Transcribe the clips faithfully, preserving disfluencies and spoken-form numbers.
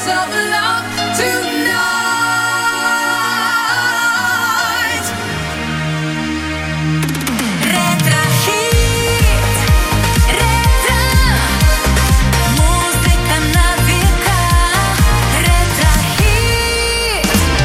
of love tonight. Ретро-хит, ретро, музыка на века. Ретро-хит.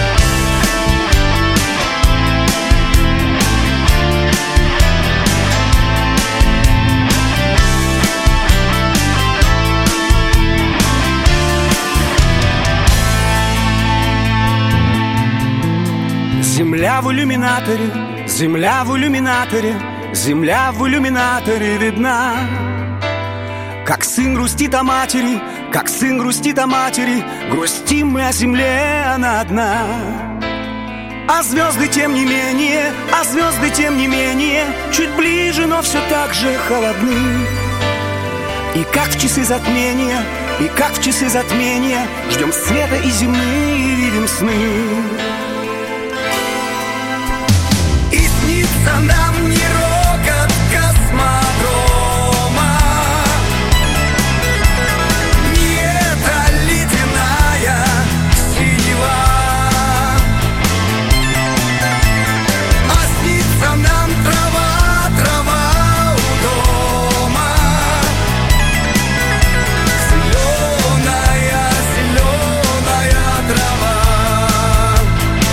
Земля в иллюминаторе, земля в иллюминаторе, земля в иллюминаторе видна. Как сын грустит о матери, как сын грустит о матери, грустим мы о земле, она одна. А звезды тем не менее, а звезды тем не менее, чуть ближе, но все так же холодны. И как в часы затмения, и как в часы затмения, ждем света и земли, и видим сны. И снится нам не рокот космодрома, не эта ледяная синева, а снится нам трава, трава у дома, зеленая, зеленая трава.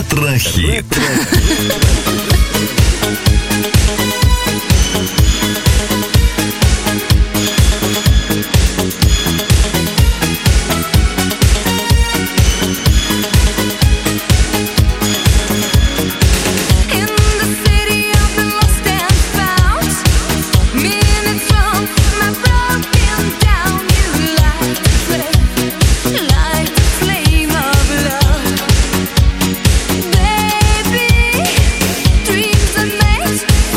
Ретро-хит. Dreams are made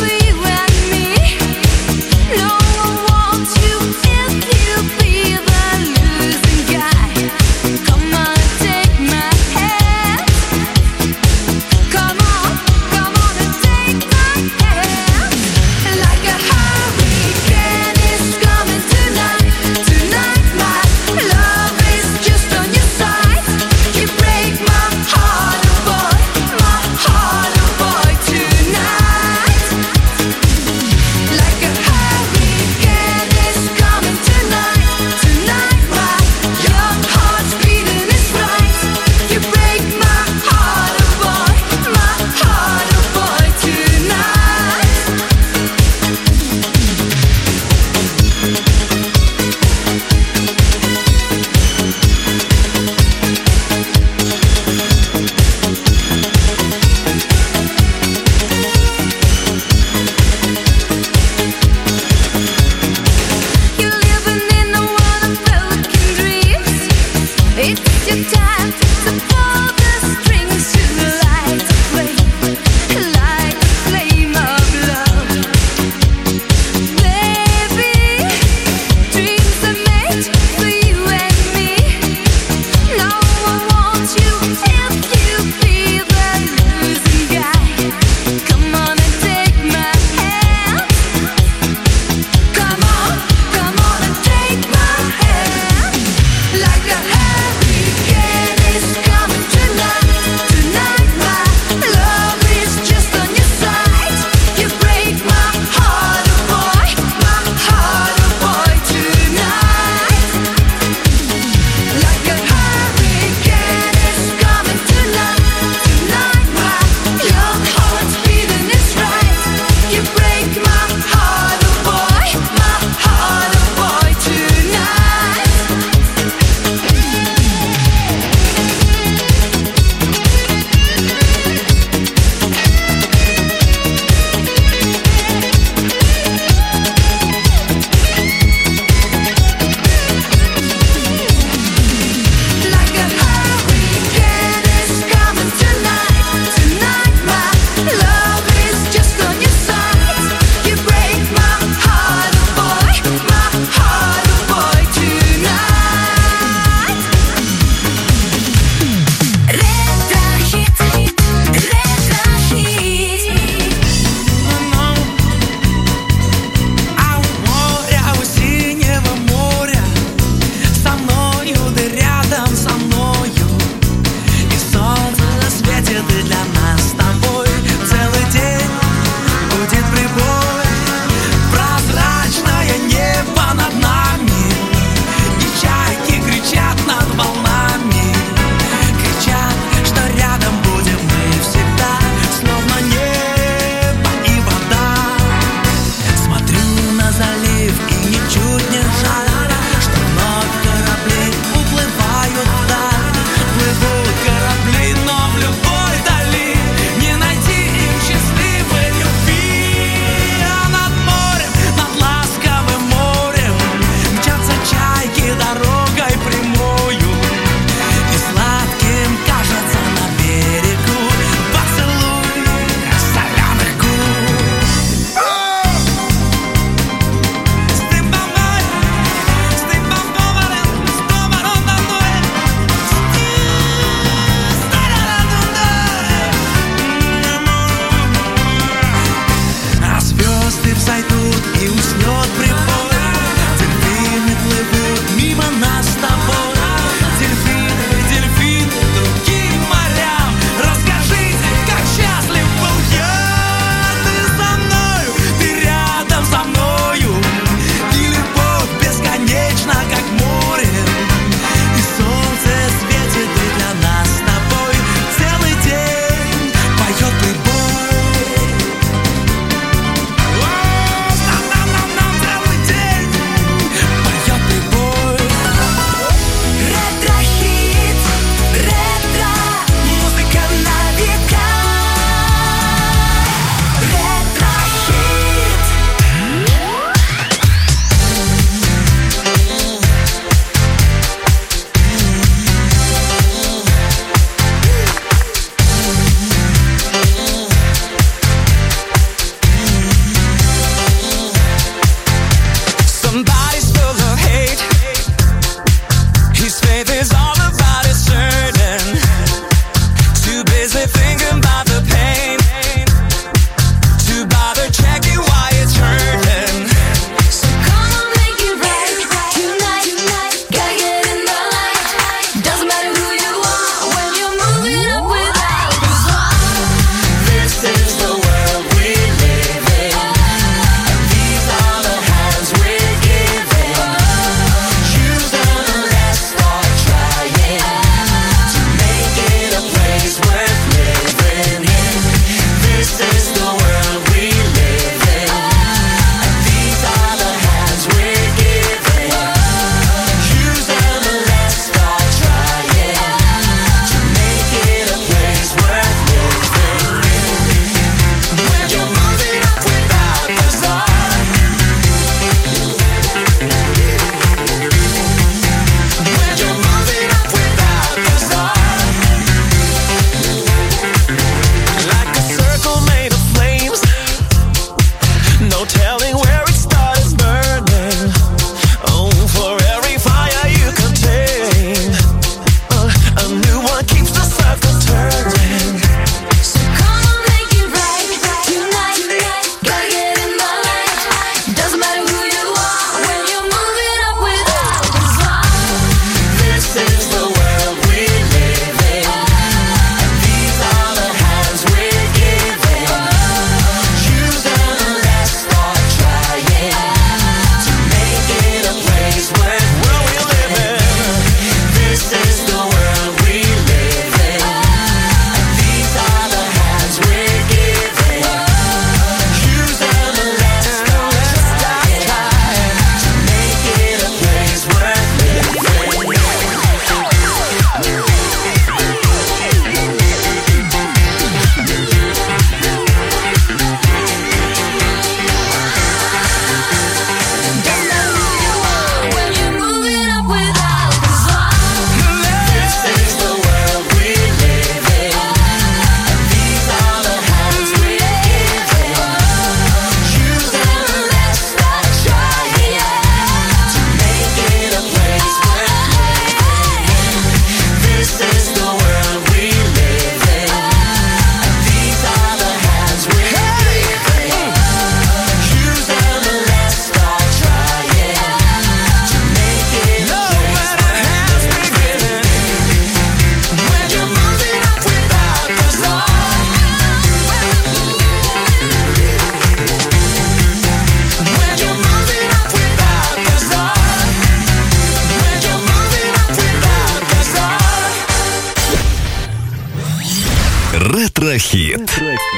Еврохит.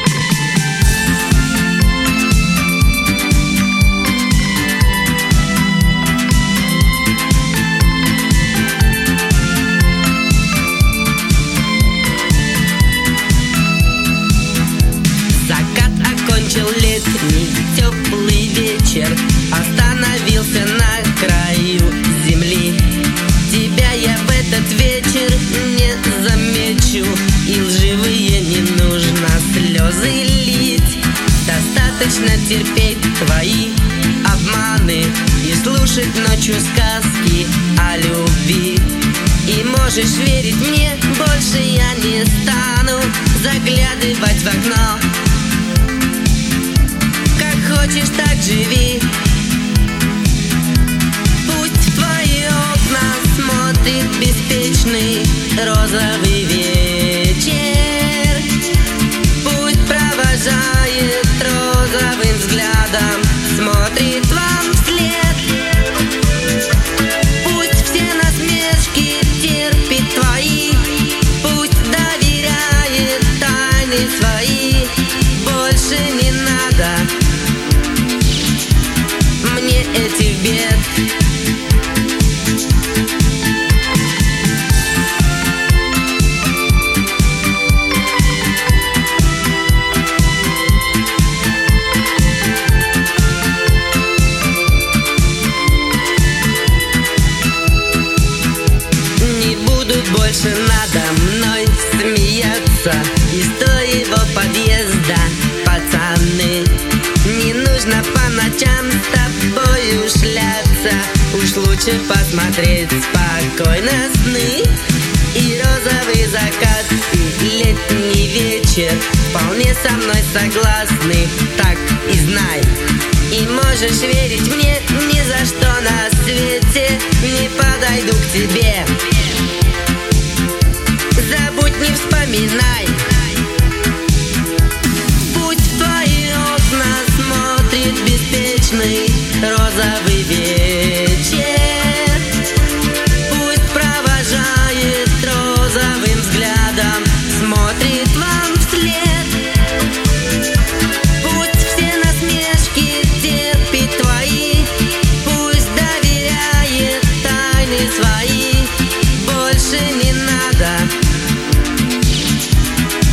Закат окончил летний теплый вечер, остановился на краю земли. Тебя я в этот вечер не замечу, и лживые не нужно слезы лить. Достаточно терпеть твои обманы и слушать ночью сказки о любви. И можешь верить мне, больше я не стану заглядывать в окно. Как хочешь, так живи. Пусть в твои окна смотрит беспечный розовый вечер. Пусть провожает розовым взглядом, смотрит вам вслед. Пусть все насмешки терпит твои, пусть доверяет тайны свои. Больше не надо мне этих бед. Не будут больше надо мной смеяться из твоего подъезда, пацаны. Не нужно по ночам с тобою шляться, уж лучше посмотреть спокойно сны. И розовый закат, и летний вечер вполне со мной согласны, так и знай. И можешь верить мне, ни за что на свете не подойду к тебе. Забудь, не вспоминай. Пусть в твои окна смотрит беспечный розовый вечер. Пусть провожает розовым взглядом, смотрит вам вслед. Пусть все насмешки терпит твои, пусть доверяет тайны свои. Больше не надо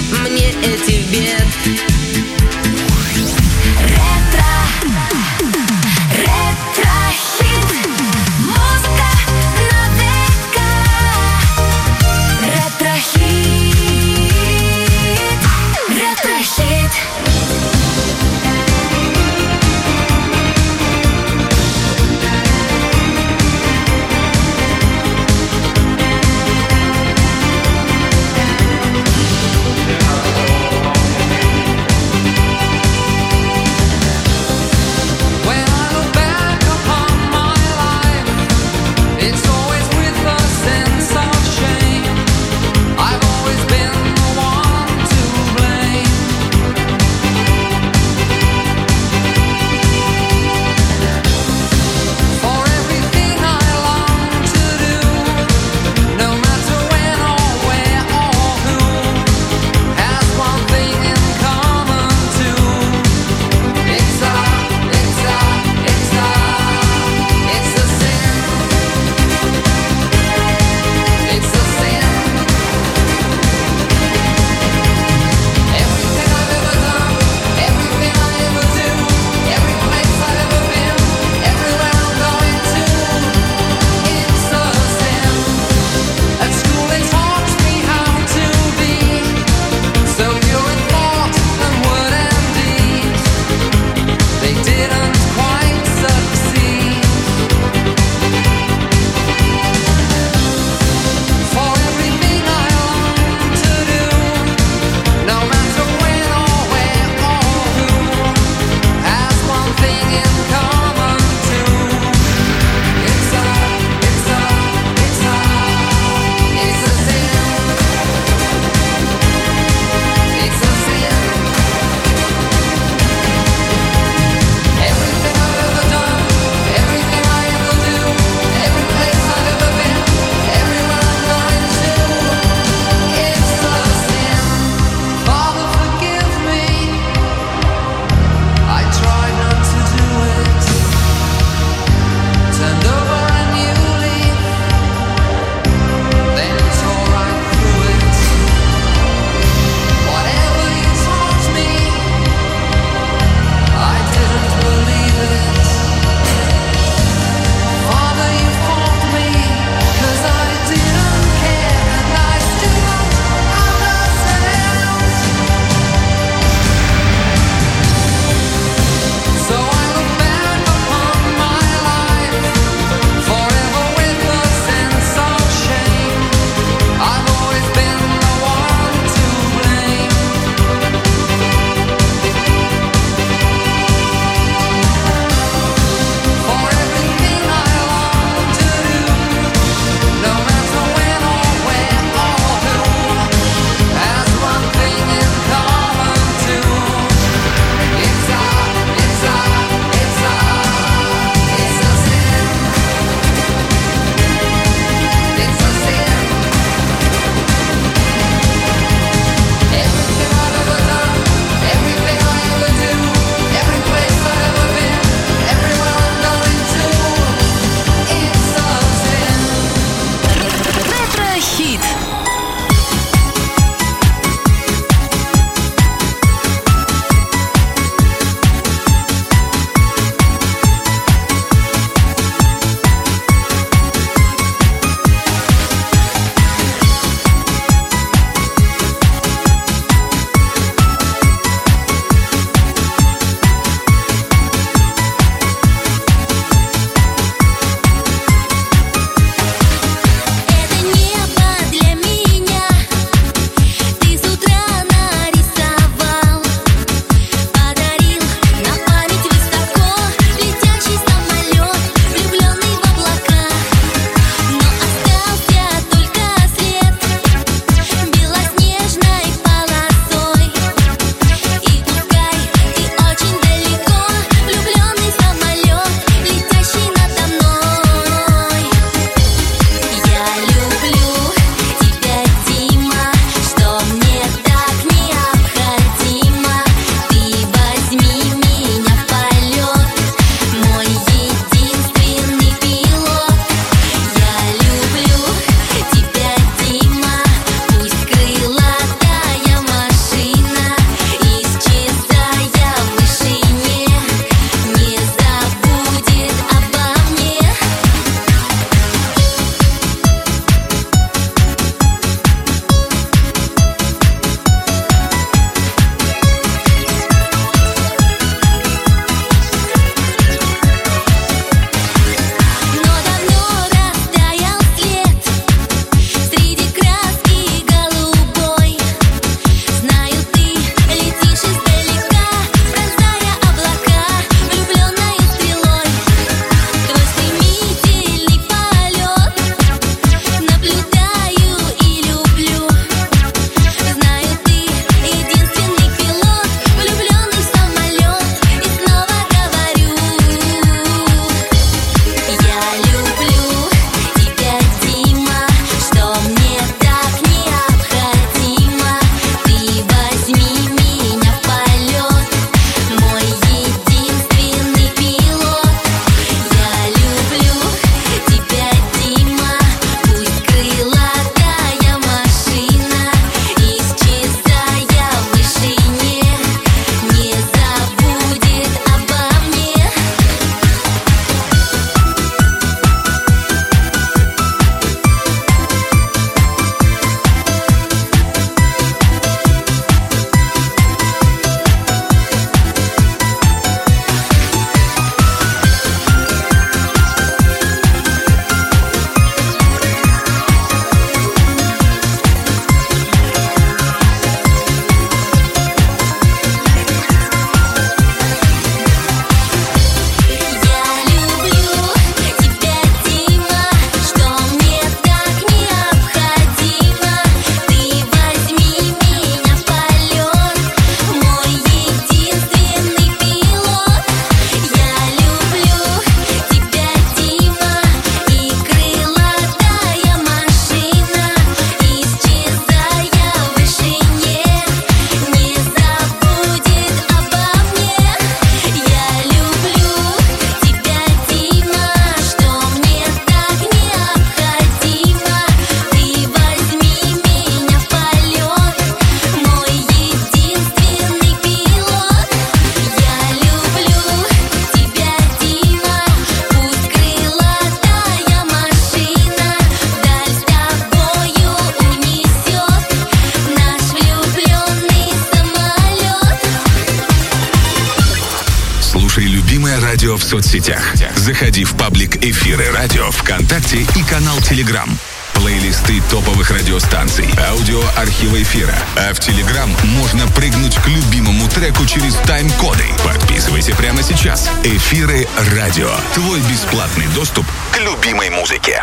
радио в соцсетях. Заходи в паблик «Эфиры радио» ВКонтакте и канал Телеграм. Плейлисты топовых радиостанций, аудиоархива эфира. А в Телеграм можно прыгнуть к любимому треку через тайм-коды. Подписывайся прямо сейчас. «Эфиры радио». Твой бесплатный доступ к любимой музыке.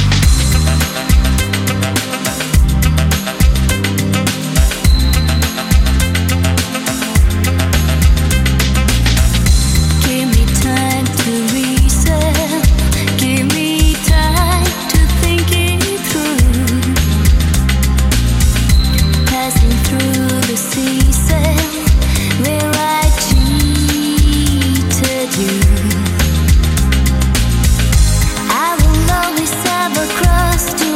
I will always have a cross to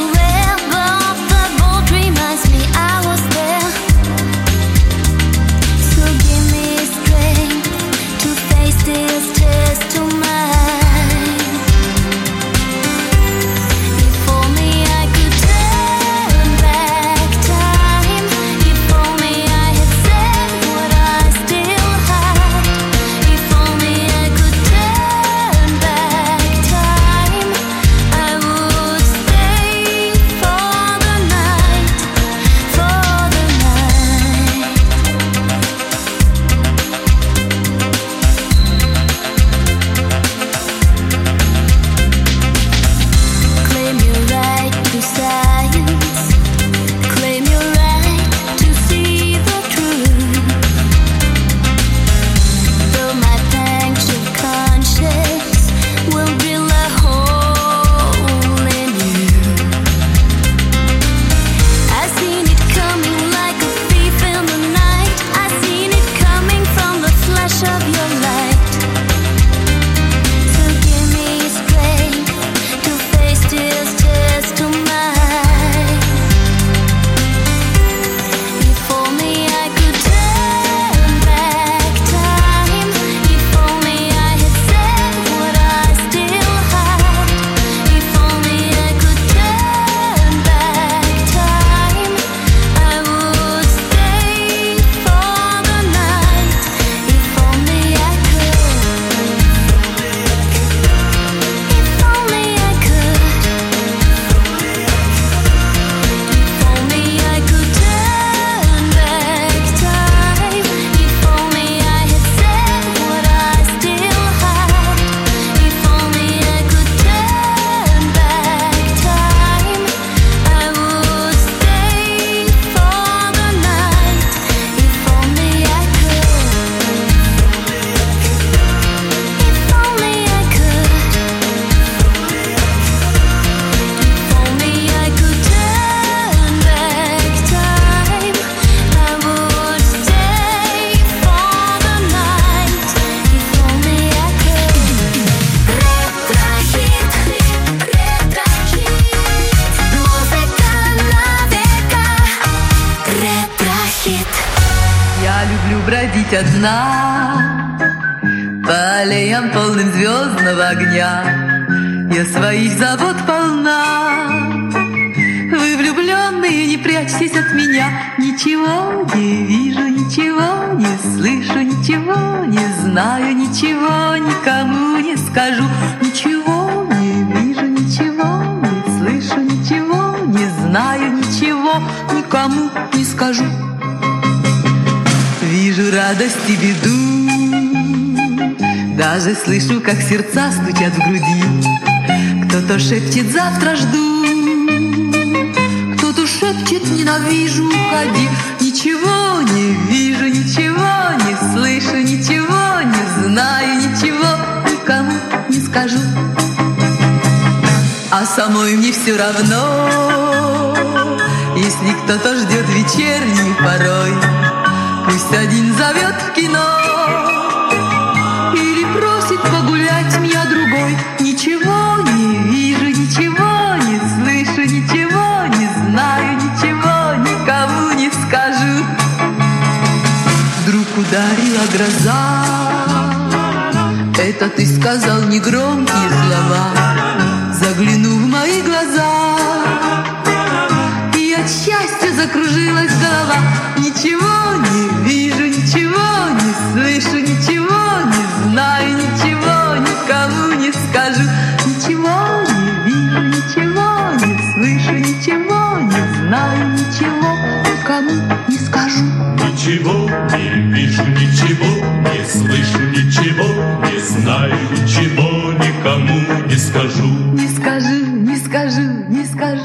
бродить одна по аллеям полным звездного огня. Я своих забот полна. Вы, влюбленные, не прячьтесь от меня. Ничего не вижу, ничего не слышу, ничего не знаю, ничего никому не скажу. Ничего не вижу, ничего не слышу, ничего не знаю, ничего никому не скажу. Вижу радость и беду, даже слышу, как сердца стучат в груди. Кто-то шепчет: завтра жду, кто-то шепчет: ненавижу, уходи. Ничего не вижу, ничего не слышу, ничего не знаю, ничего никому не скажу. А самой мне все равно, если кто-то ждет вечерней порой. Пусть один зовет в кино или просит погулять меня другой. Ничего не вижу, ничего не слышу, ничего не знаю, ничего никому не скажу. Вдруг ударила гроза, это ты сказал негромкие слова. Заглянув в мои глаза, и от счастья закружилась голова. Ничего не вижу, ничего не слышу, ничего не знаю, ничего скажу. Не скажу, не скажу, не скажу.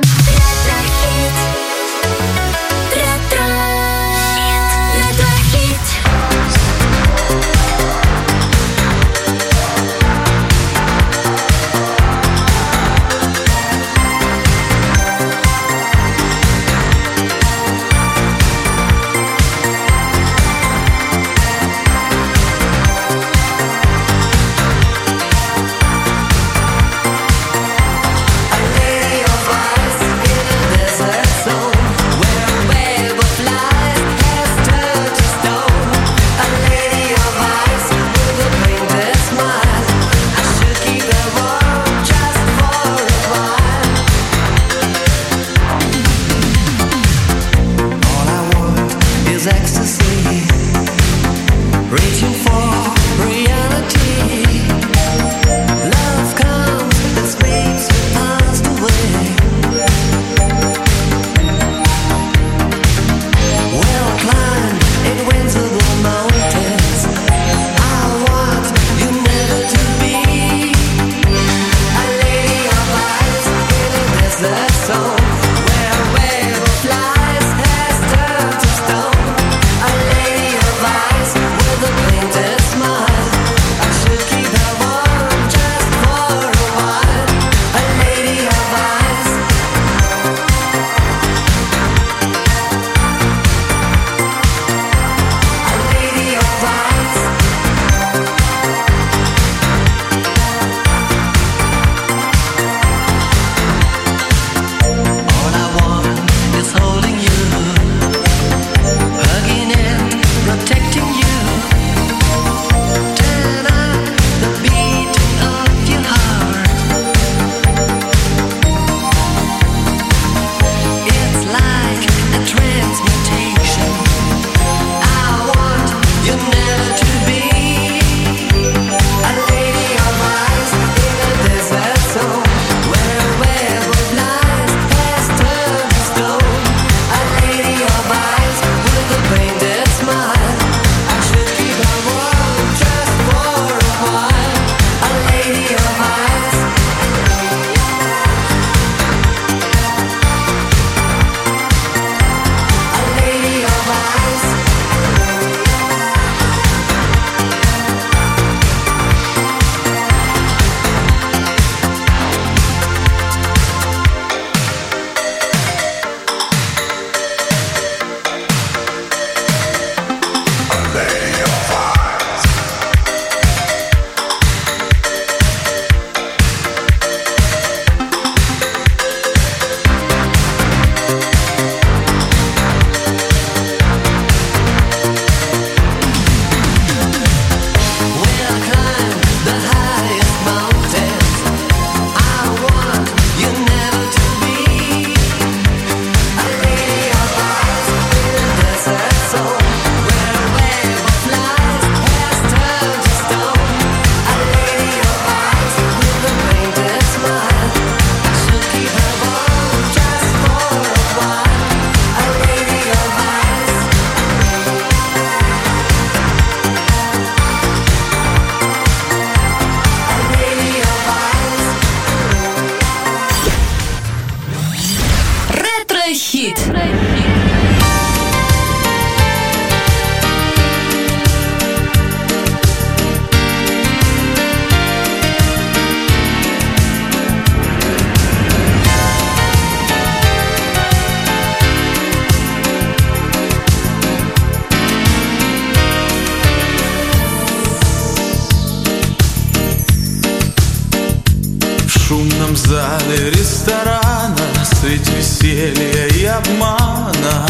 шумном зале ресторана средь веселья и обмана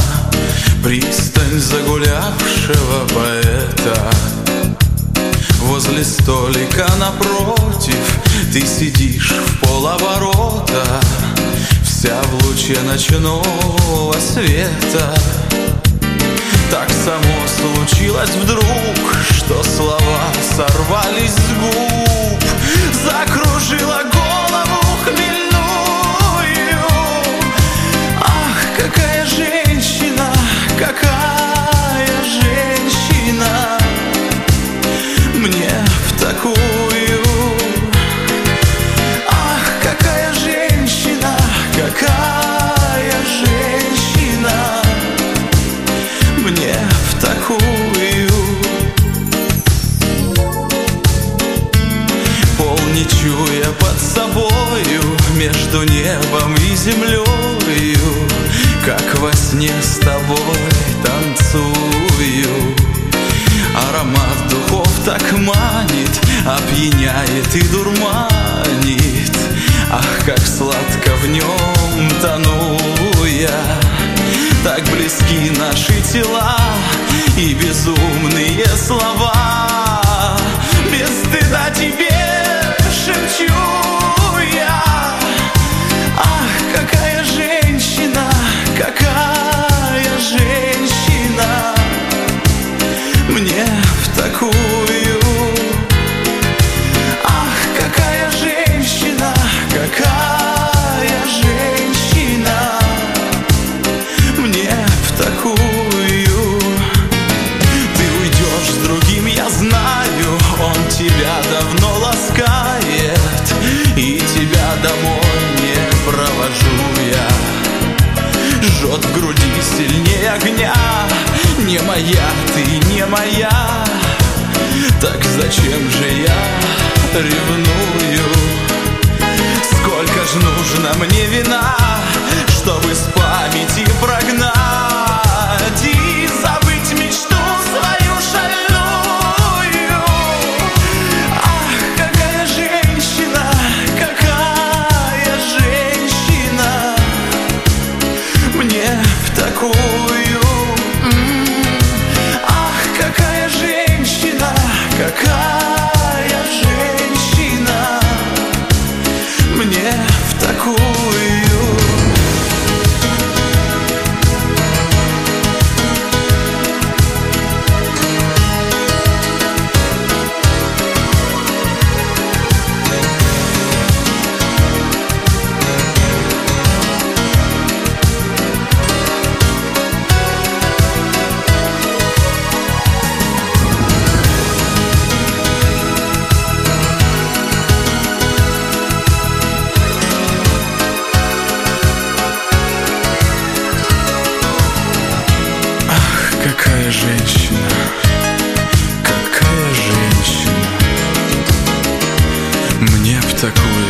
пристань загулявшего поэта. Возле столика напротив ты сидишь в полоборота, вся в луче ночного света. Так само случилось вдруг, что слова сорвались с губ, закружила голову хмельную. Ах, какая женщина, какая женщина мне в такую. небом и землею, как во сне с тобой танцую. Аромат духов так манит, опьяняет и дурманит. Ах, как сладко в нем тону я. Так близки наши тела и безумные слова. Без стыда тебе шепчу я. Ах, какая женщина, какая женщина, мне в такую. Ах, какая женщина, какая женщина, мне в такую. Ты уйдешь с другим, я знаю, он тебя давно ласкает, и тебя домой не провожу я. Жжет в груди сильнее огня. Не моя, ты не моя. Так зачем же я ревную? Сколько ж нужно мне вина, чтобы с памяти прогнать и забыть мечту свою шальную. Ах, какая женщина, какая женщина, мне в такую. Ах, какая женщина, какая женщина, мне в такую. Какая женщина, какая женщина, мне в такую.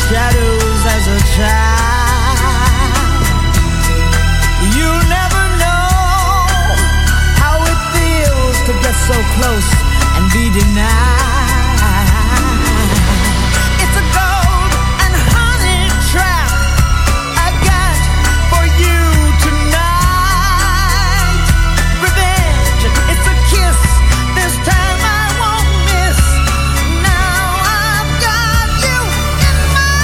shadows as a child. You never know how it feels to get so close and be denied. It's a gold and honey trap I got for you tonight. Revenge, it's a kiss. This time I won't miss. Now I've got you in my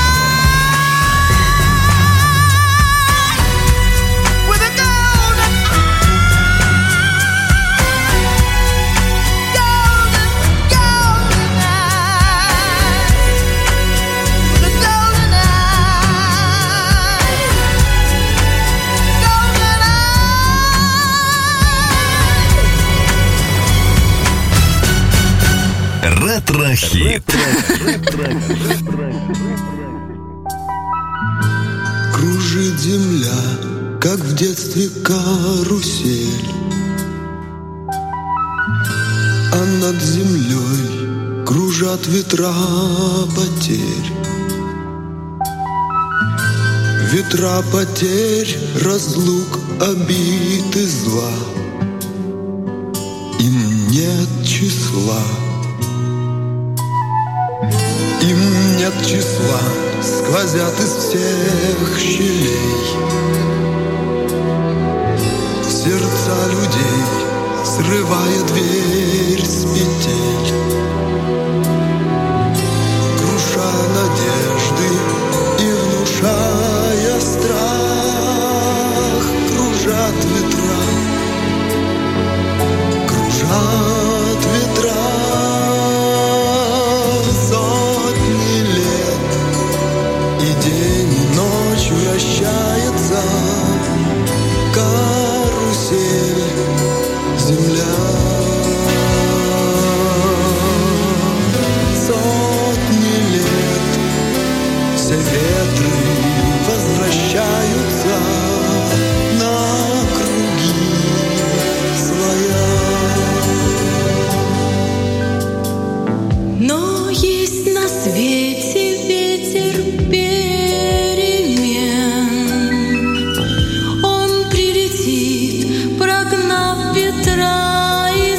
sight. With a golden, golden, golden eye. With a golden eye. Golden eye. Ретро-хит. Кружит земля, как в детстве карусель, а над землей кружат ветра потерь. Ветра потерь, разлук, обид и зла. Им нет числа. Им нет числа, сквозят из всех щелей в сердца людей, срывая дверь с петель, круша надежды и внушая страх. Кружат ветра, кружат ветра. Вращается карусель, земля. Сотни лет все ветры возвращаются на круги своя. Но есть на свете ветер перемен. Он прилетит, прогнав ветра и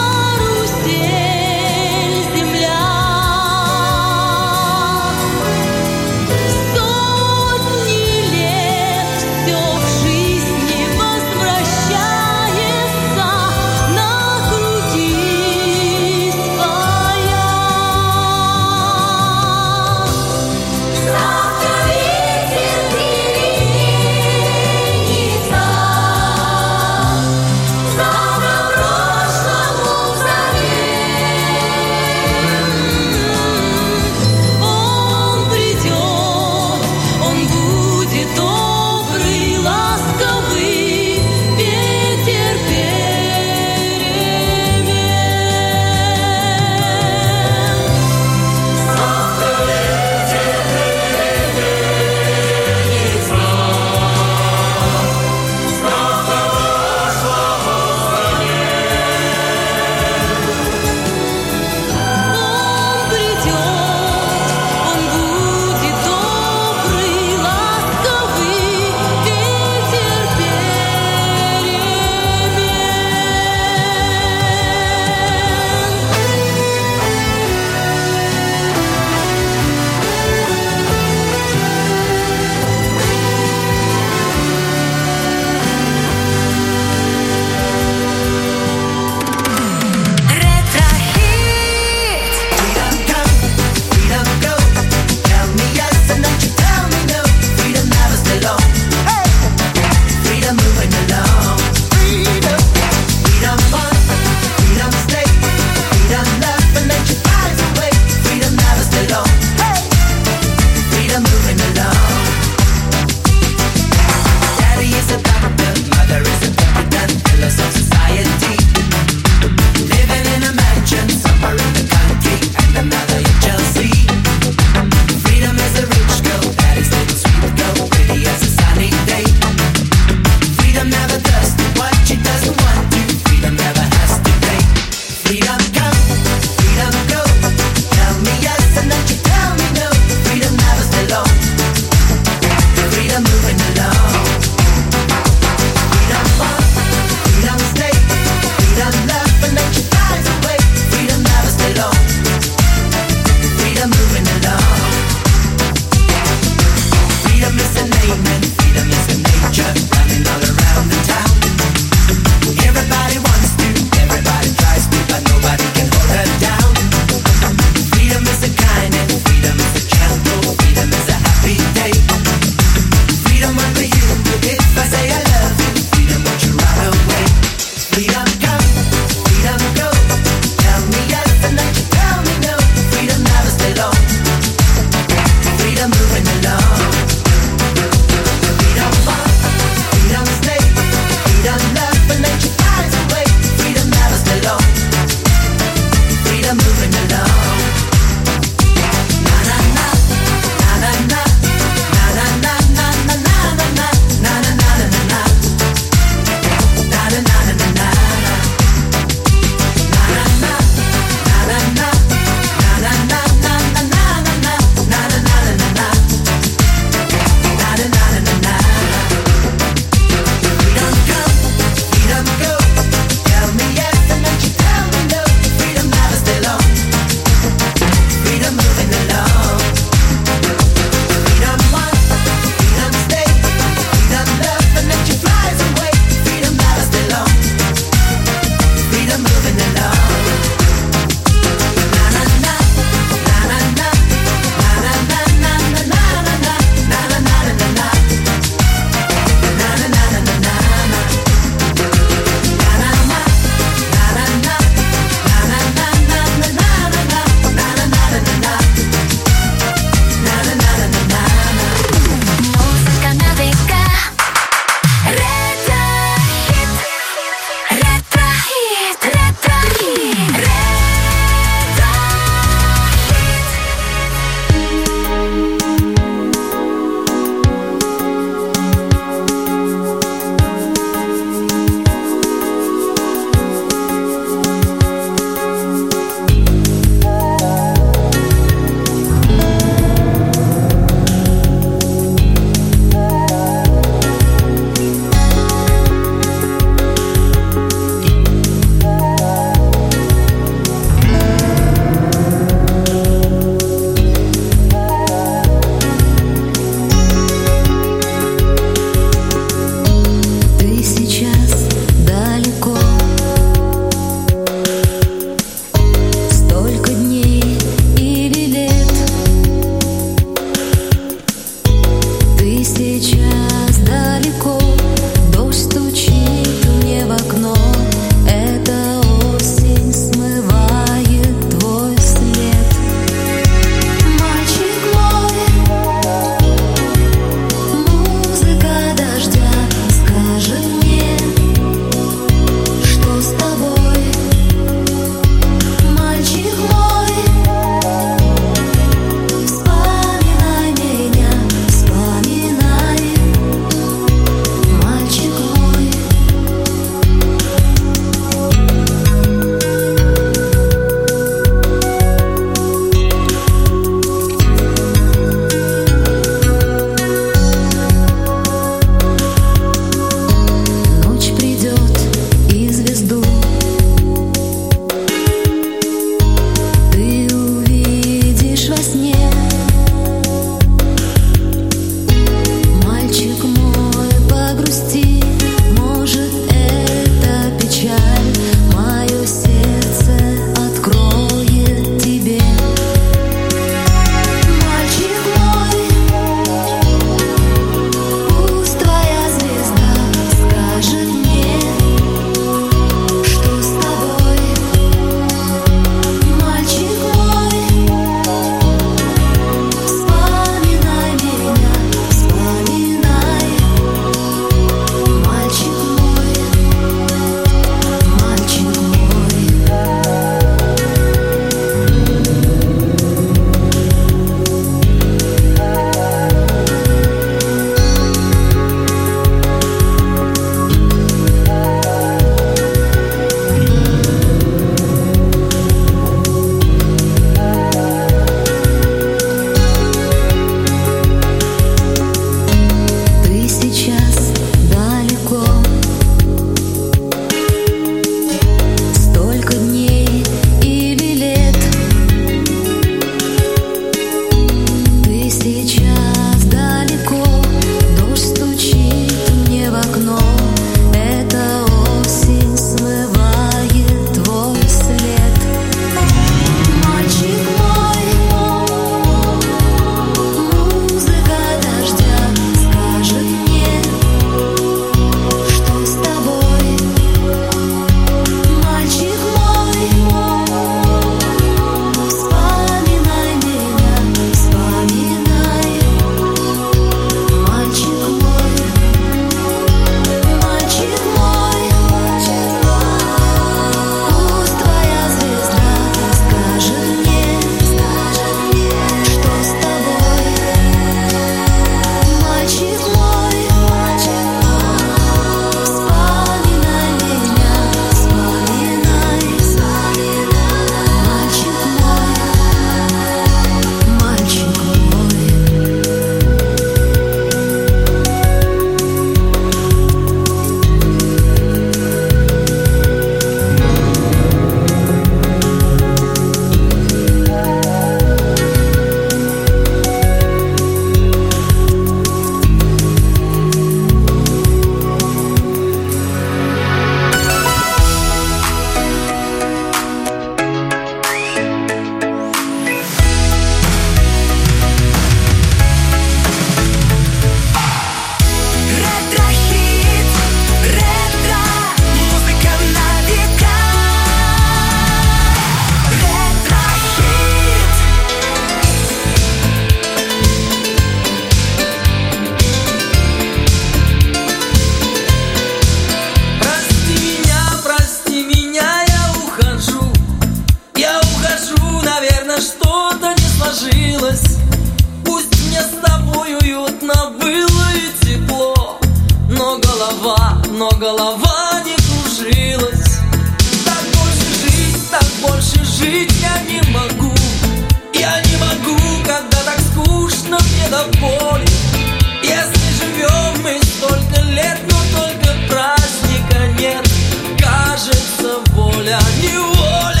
голова не кружилась. Так больше жить, так больше жить я не могу. Я не могу, когда так скучно мне до боли. Если живем мы столько лет, но только праздника нет. Кажется, воля неволей.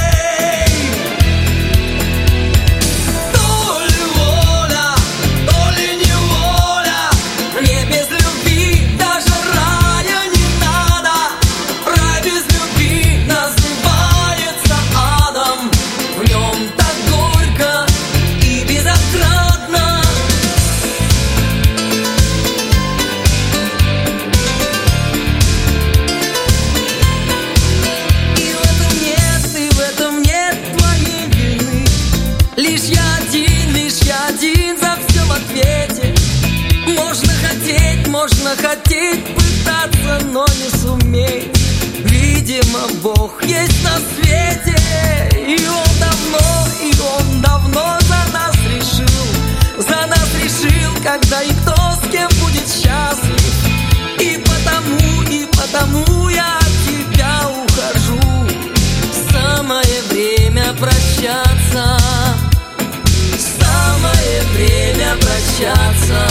То ли воля, то ли неволя. Мне без любви даже рая не надо. Рай без любви называется адом. В нем так горько и безотрадно. И в этом нет, и в этом нет твоей вины. Лишь я один, лишь я один за все в ответе. Можно хотеть, можно хотеть, пытаться, но не суметь. Видимо, Бог есть на свете. И Он давно, и Он давно за нас решил. За нас решил, когда и кто с кем будет счастлив. И потому, и потому я от тебя ухожу. Самое время прощаться. Самое время прощаться.